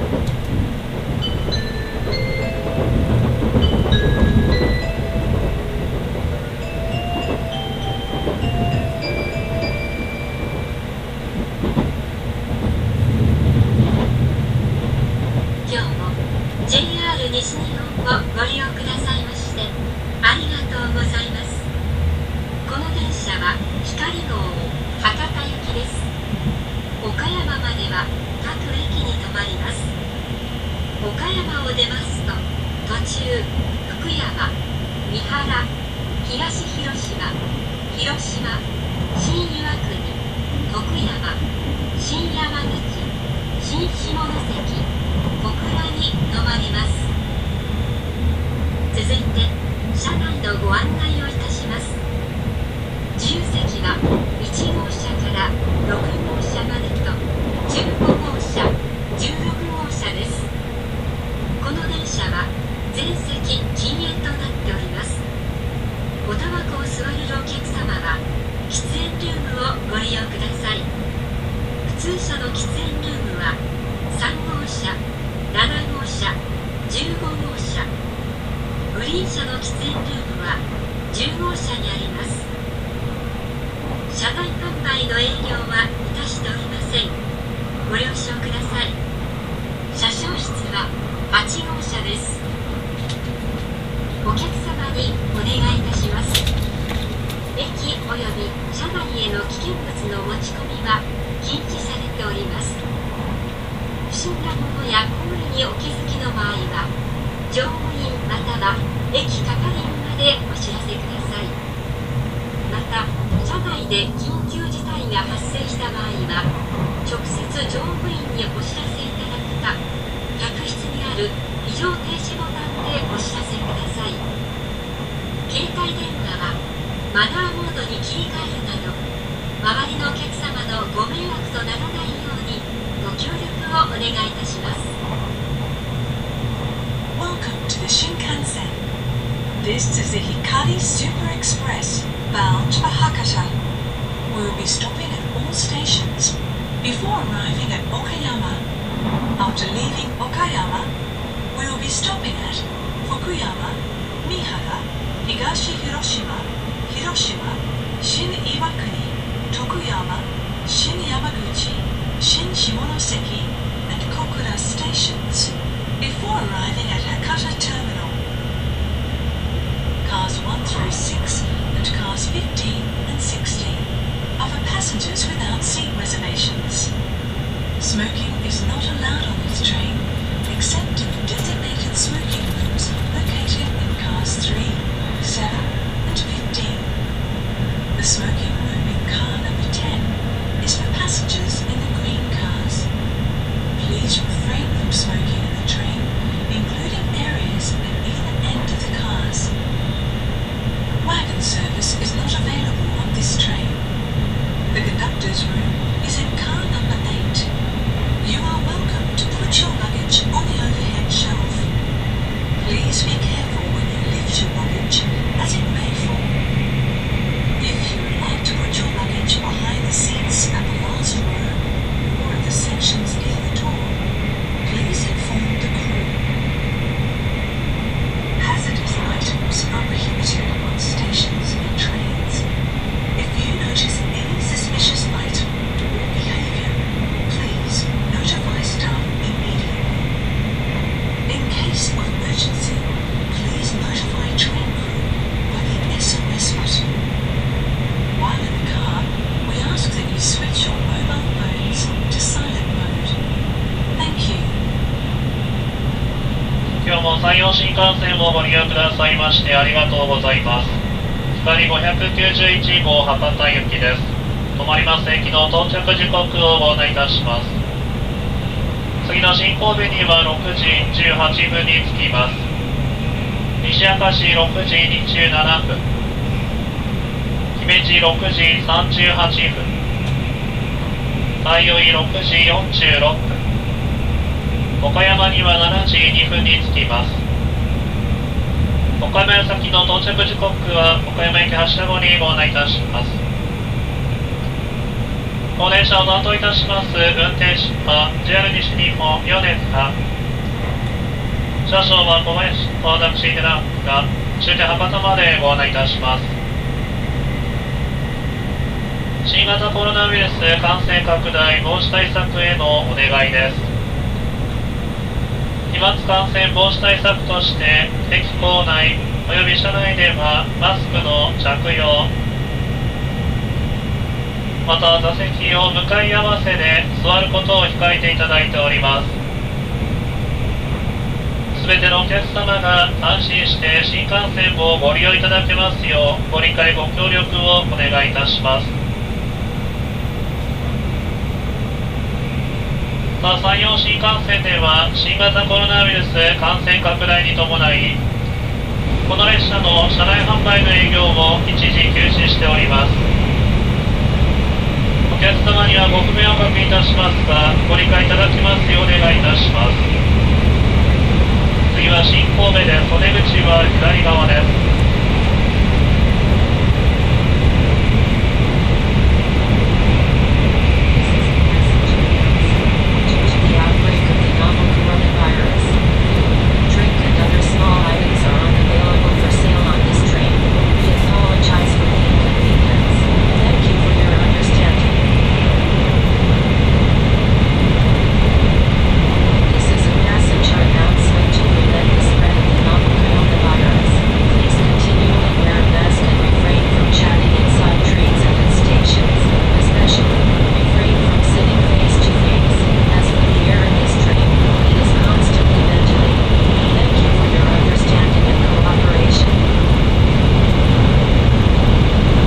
山陽新幹線をご利用くださいましてありがとうございます。光591号博多行きです。止まります駅の到着時刻をご案内いたします。次の新神戸には6時18分に着きます。西明石6時27分、姫路6時38分、相生6時46分、岡山には7時2分に着きます。岡山よ先の到着時刻は岡山駅発車後にご案内いたします。 ご電車を担当いたします運転士は JR 西日本米津か、車掌は小林私でなが終点博多までご案内いたします。新型コロナウイルス感染拡大防止対策へのお願いです。飛沫感染防止対策として駅構内および車内ではマスクの着用、また座席を向かい合わせで座ることを控えていただいております。すべてのお客様が安心して新幹線をご利用いただけますようご理解ご協力をお願いいたします。山陽新幹線では新型コロナウイルス感染拡大に伴い、この列車の車内販売の営業を一時休止しております。お客様にはご不便をおかけいたしますが、ご理解いただきますようお願いいたします。次は新神戸です。お出口は左側です。